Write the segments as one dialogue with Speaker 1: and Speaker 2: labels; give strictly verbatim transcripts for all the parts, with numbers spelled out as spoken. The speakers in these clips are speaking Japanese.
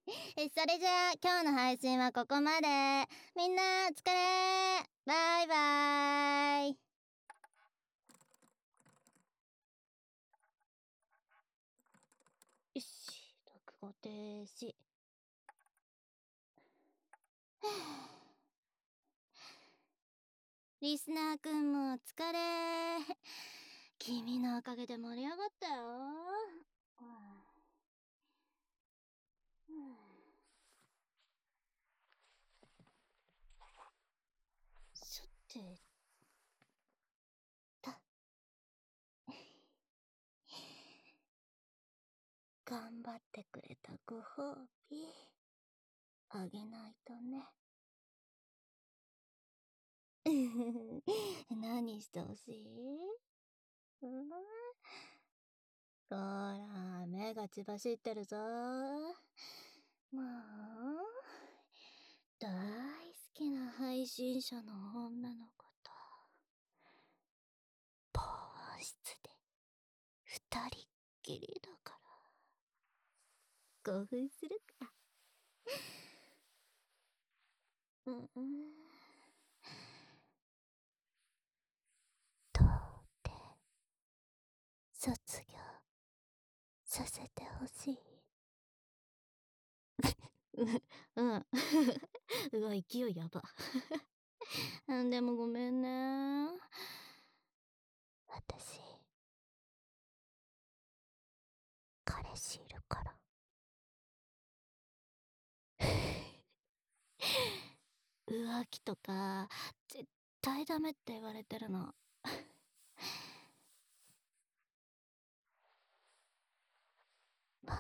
Speaker 1: えそれじゃあ今日の配信はここまで。みんなお疲れ。バイバイ。よし、読語停止。リスナーくんもお疲れ。君のおかげで盛り上がったよ。さてと頑張ってくれたご褒美あげないとね。何してほしい？うん、ほら、目が血走ってるぞ。もう、大好きな配信者の女の子と、防音室で二人っきりだから、興奮するか。うんうん。どうって卒業させてほしい。うん。うわ、勢いやば。なんでもごめんね。私、彼氏いるから。浮気とか、絶対ダメって言われてるの。前、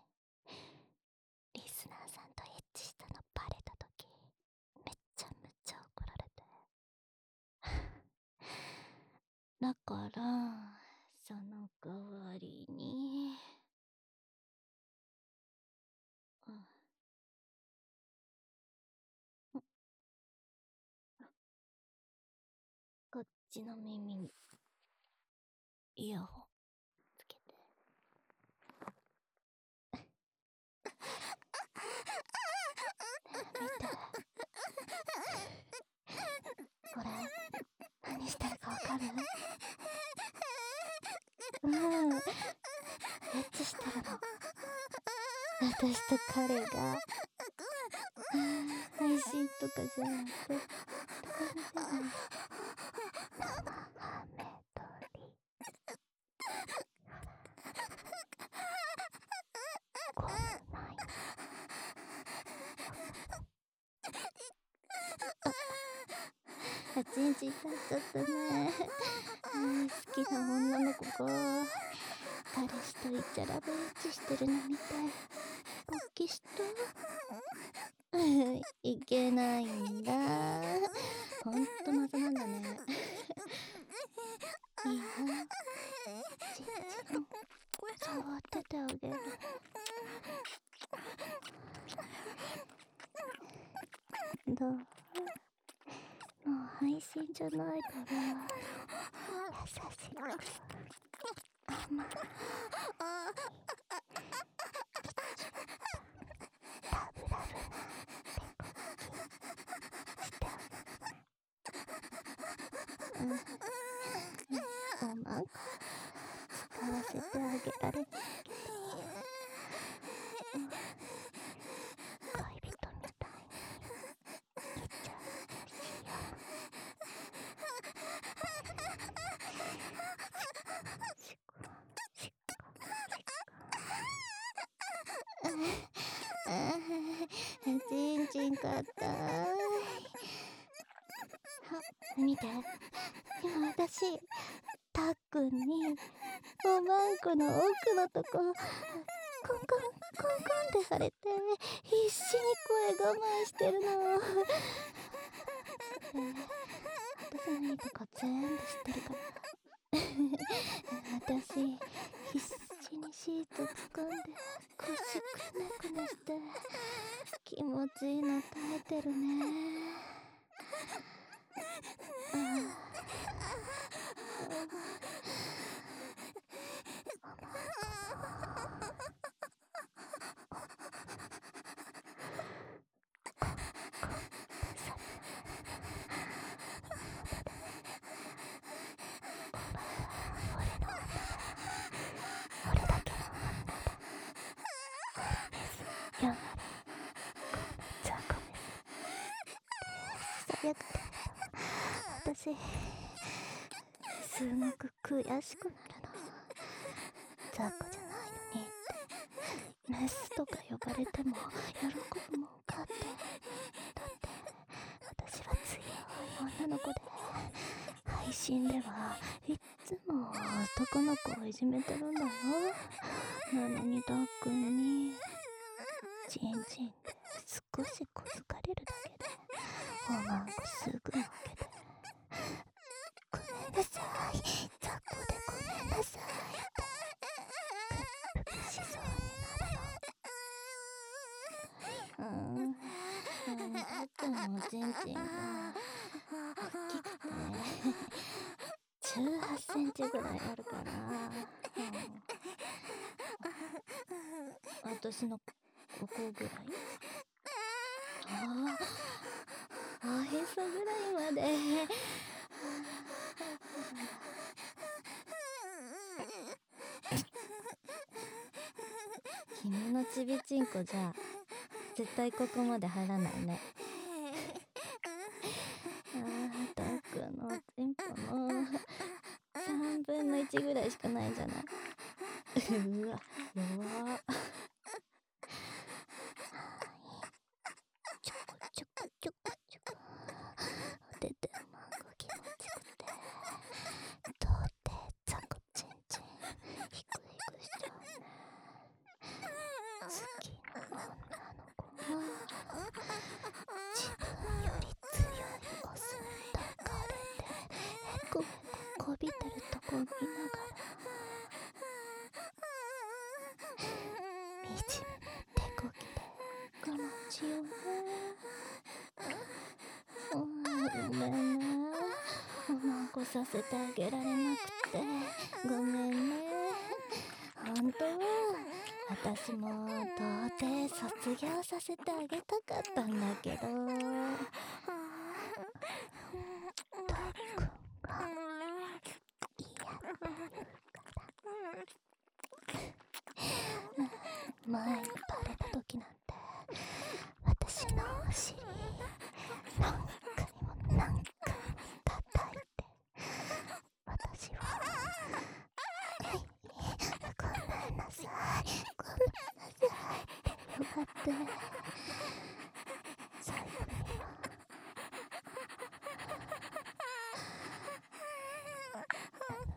Speaker 1: リスナーさんとエッチしたのバレた時、めっちゃめっちゃ怒られて。だから、その代わりに、うん、こっちの耳にイヤホンつけて。見て。これ、何してるかわかる？うん、エッチしてるの。私と彼が配信とかじゃなくて、ところじゃない。生ハメ撮り。こんないあ、ちんちん立っちゃったね。好きな女の子が彼氏とイチャラブエッチしてるのみたい。勃起した。いけないんだ。ほんと謎なんだね。いいな。ちんちん触っててあげる。どう？もう配信じゃないから優しく甘いラブラブなペコピしてあげる。うん、おまんこ使わせてあげられないけど、うん、恋人みたいにイチャイチャしよう。しっこしっこしっこちんちんかったーい。あ、見て、今私たっくんにおまんこの奥のとこコンコンコンコンってされて必死に声我慢してるの。私のいいとこ全部知ってるから私必死にシート掴んで腰くねくねして気持ちいいの耐えてるね。あやがる。私すごく悔しくなるの。雑魚じゃないのにってメスとか呼ばれても喜ぶもんかって。だって私は強い女の子で、配信ではいっつも男の子をいじめてるんだよ。なのにたっくんにチンチンで少し小づかれるだけでおまんこすぐ負けて、ごめんなさい、雑魚でごめんなさいってプッププしそうになるの。うーん、たっくんのチンチンが大きくてじゅうはちセンチぐらいあるから、うん、私のここぐらい、ああ、おへそぐらいまで君のちびちんこじゃ絶対ここまで入らないね。あー、たっくんのちんぽのさんぶんのいちぐらいしかないんじゃない。うわ、弱っ。ちょこちょこちょこちょこおててまんが気持ちくて、どうってザコチンチンヒクヒクしちゃうね。好きな女の子は自分より強いオスに抱かれてへこへここびてるとこ見ながら、みじめも手こきで我慢しようね。うん、ごめんね、おまんこさせてあげられなくてごめんね。ほんと私も到底卒業させてあげたかったんだけど、たっくんが嫌ってるから前にバレた時なんて私のお尻何回も何回も叩いて、私はごめんなさいごめんなさいってよかって、最後にはあのね、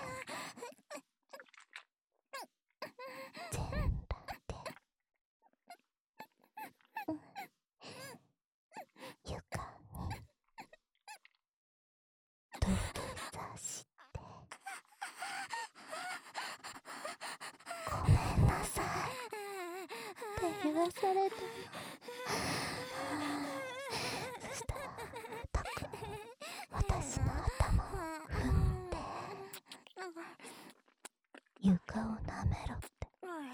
Speaker 1: 全裸で、うん、床に土下座してごめんなさいって言わされたの。そしたらたっくん私の頭を踏んで床を舐めろって。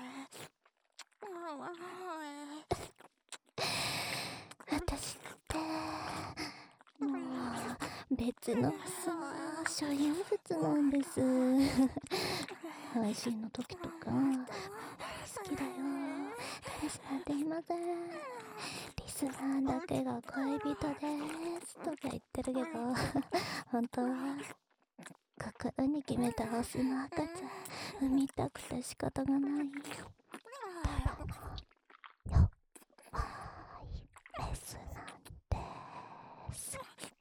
Speaker 1: 私ってもう別のさ所有物なんです。配信の時とか好きだよ、彼氏なんていません、リスナーだけが恋人ですとか言ってるけど本当は心に決めたオスの赤ちゃん産みたくて仕方がないただの弱いメスなんです。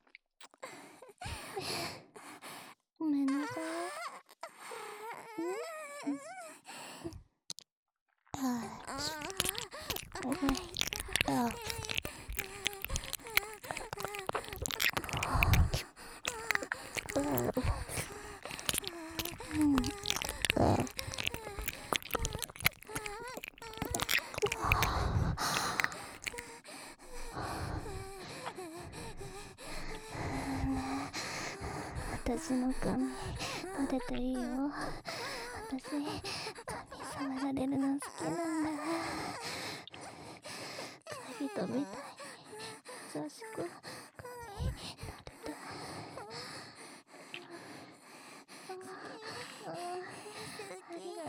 Speaker 1: ごめんなさい。ああ、はいあうん、あ私の髪撫でていいよ。私髪触られるの好きなんだ。恋人みたいに優しく髪撫でて。ああ、ありがとう。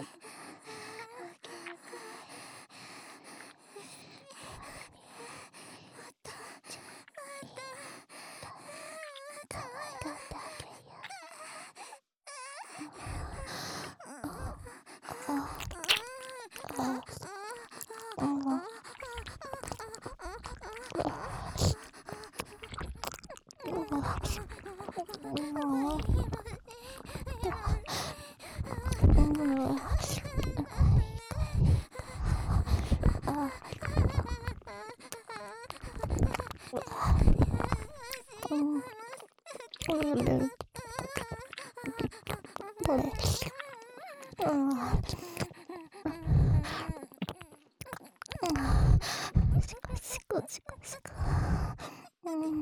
Speaker 1: シコシコシコシコ。うん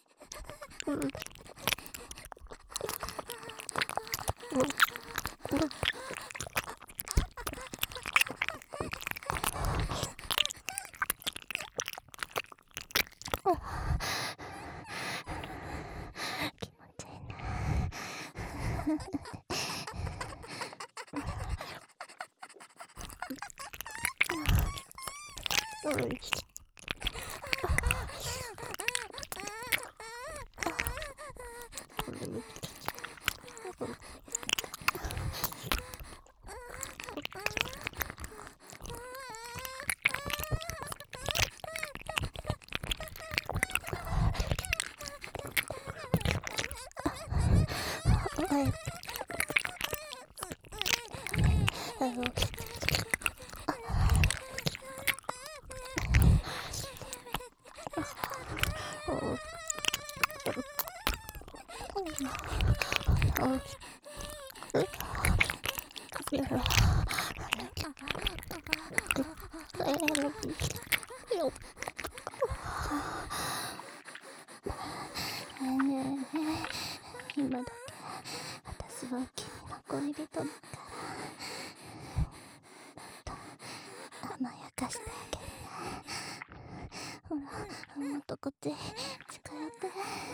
Speaker 1: 気持ちいいな。今だけ私は君の恋人だから甘やかしてあげるね。ほらもっとこっち近寄って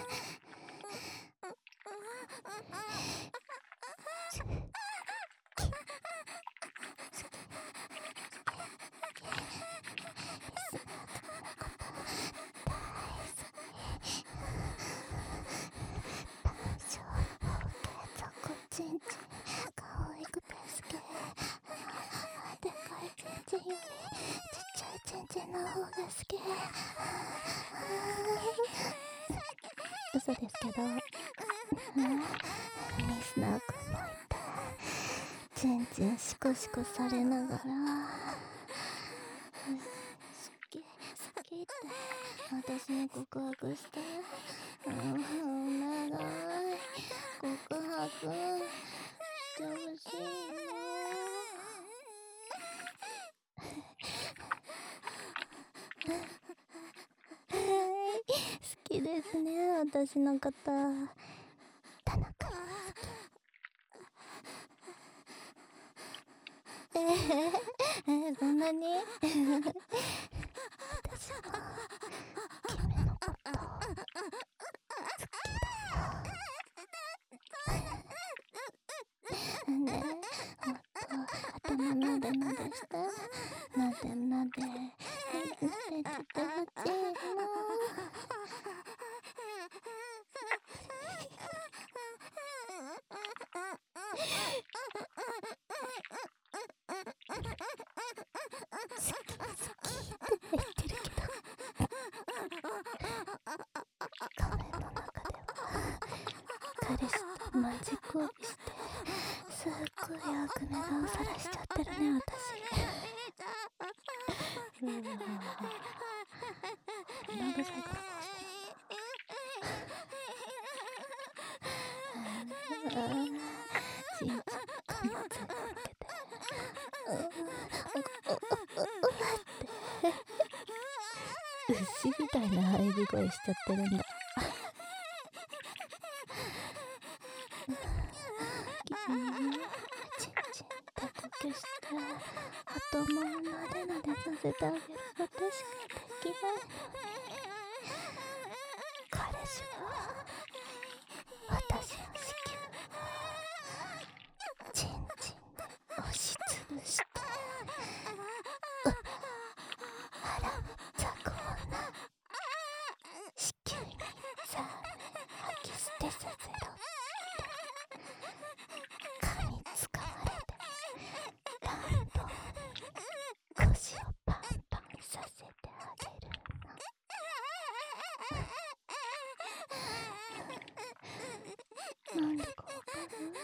Speaker 1: チンチン可愛くて好き。でかいチンチンよりちっちゃいチンチンの方が好き。嘘ですけど、ミスナー君もいてチンチンシコシコされながら好き好きって私に告白して、うん、お願い告白してほしいな。好きですね、私の方。田中好き。えー、えー、そんなに私も君のこと好きだよ。ねえ、もっと頭なでなでしてなでなでなでてほしいな。彼氏とマジ恋してすっごい悪目顔さらしちゃってるね、私。うわぁ、何が最後の顔してる。ちんちんともついてて牛みたいな喘ぎ声しちゃってるんだ。君ちんちんと呼吸して頭をなでなでさせてあげることしかできないのに、彼氏は私の子宮をちんちんで押しつぶして腹雑魚な子宮にザーメン吐き捨てさせろって噛みつかまれて乱暴に腰をパンパンさせてあげるの。なんでかわかる？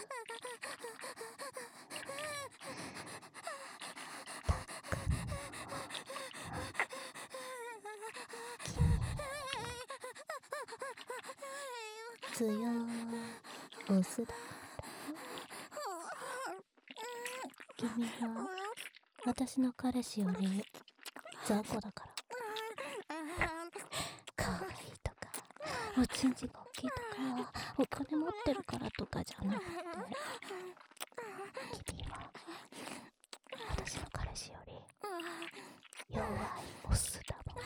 Speaker 1: 強いオスだから。君は私の彼氏より雑魚だから。かわいいとかおちんちが大きいとかお金持ってるからとかじゃなくて、君は私の彼氏より弱いオスだもん。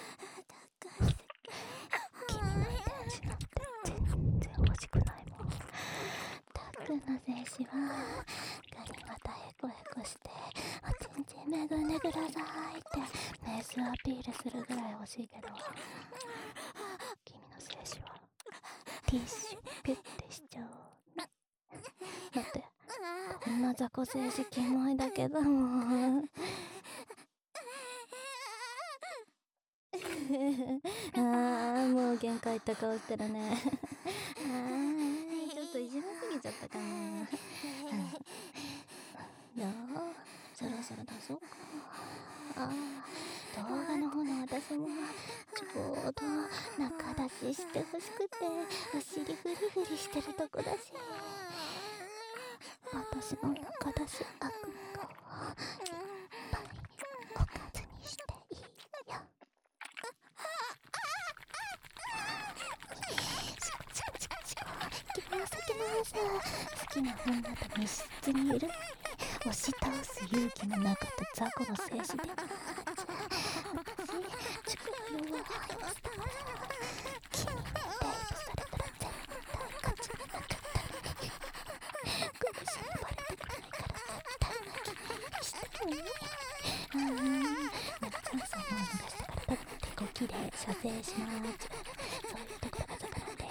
Speaker 1: 君の遺伝子なんて全然欲しくないもん。たっくんの精子はガニ股ヘコヘコしておちんちんめぐんでくださいってメスアピールするぐらい欲しいけど、君の精子はティッシュピュッてしちゃう。だってこんな雑魚精子キモいだけだもん。あーもう限界いった顔してるね。あーちょっといじめすぎちゃったかな。どうそろそろ出そうか。あー動画の方の私もちょうど中出ししてほしくてお尻フリフリしてるとこだし、私の中出し悪夢をいっぱいおかずにしていいよ。行きます行きます。好きな女と密室にいる押し倒す勇気もなかった雑魚の精子で、私力弱いオスだから君にデートされたら絶対勝ちになっちゃったのに、苦しみバレてくないから絶対泣き寝入りしたのに。うーんまだチャンスをもう逃したから多分手こきで射精しまーす。そういうところが魚です。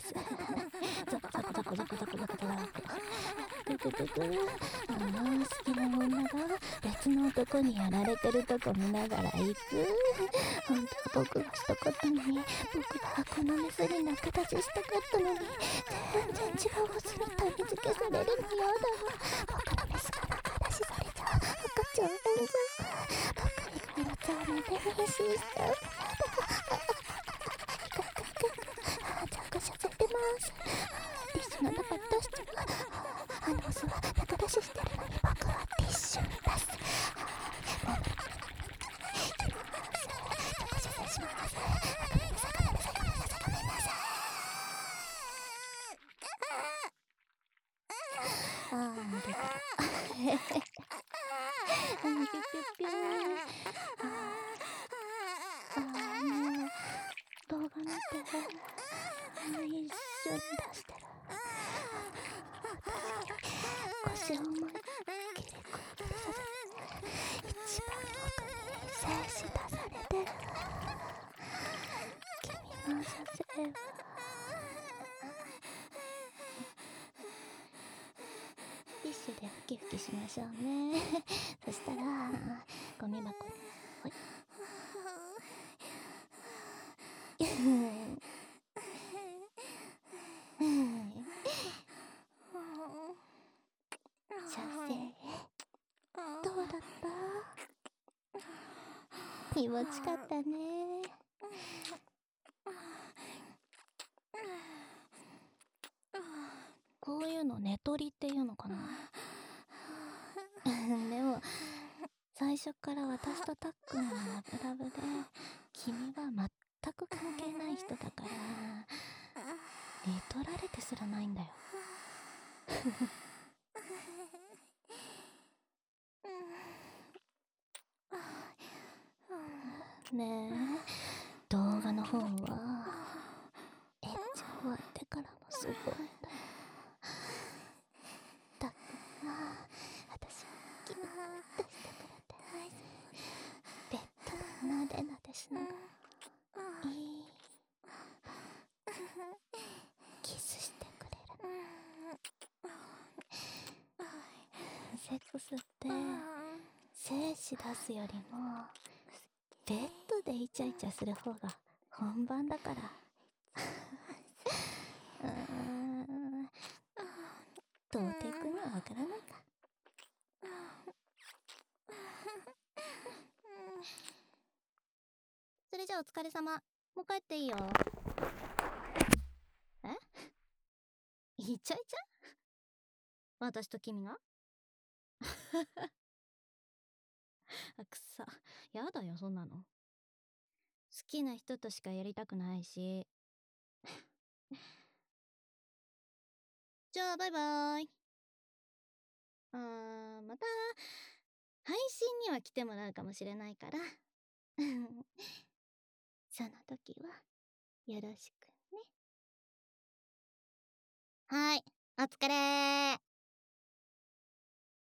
Speaker 1: ザコザコザコザコザコザコザコググググあの好きな女が別の男にやられてるとこ見ながら行く。本当は僕がしたかったのに、僕がこのメスに仲立ちしたかったのに、全然違うオスにタイミ付けされるのやだわ。僕のメスが仲出しされちゃう赤ちゃん産んじゃう。僕以外のチャームで妊娠しちゃう。やだザコ射精出ます。ティッシュの中出しちゃう。あのオスは仲出ししてるのに僕はティッシュに出す。もうザコ射精します。ごめんなさいごめんなさいごめんなさいごめんなさい。あー出た。あーピュピュピュー。あーもう動画見て一緒に出してる。腰を思いっきりこうさせて一番奥に精子出されてる。君の射精はティッシュでふきふきしましょうね。そしたらゴミ箱にほい射精どうだった？気持ちかったね。こういうの寝取りっていうのかな。でも最初から私とたっくんはラブラブで、君は全く関係ない人だから寝取られてすらないんだよ。ねえ動画の方はエッチ終わってからのすごいんだよ。たっくんは私をギュッとしてくれて、ベッドでなでなでしながらいいキスしてくれる。セックスって精子出すよりもベッドでイチャイチャする方が本番だから。うーん童貞くんにはわからないか。それじゃあお疲れ様。もう帰っていいよ。えイチャイチャ？私と君が？あ、くさ。やだよ、そんなの。好きな人としかやりたくないし。じゃあ、バイバーイ。あー、また、配信には来てもらうかもしれないから。その時は、よろしくね。はい、お疲れー。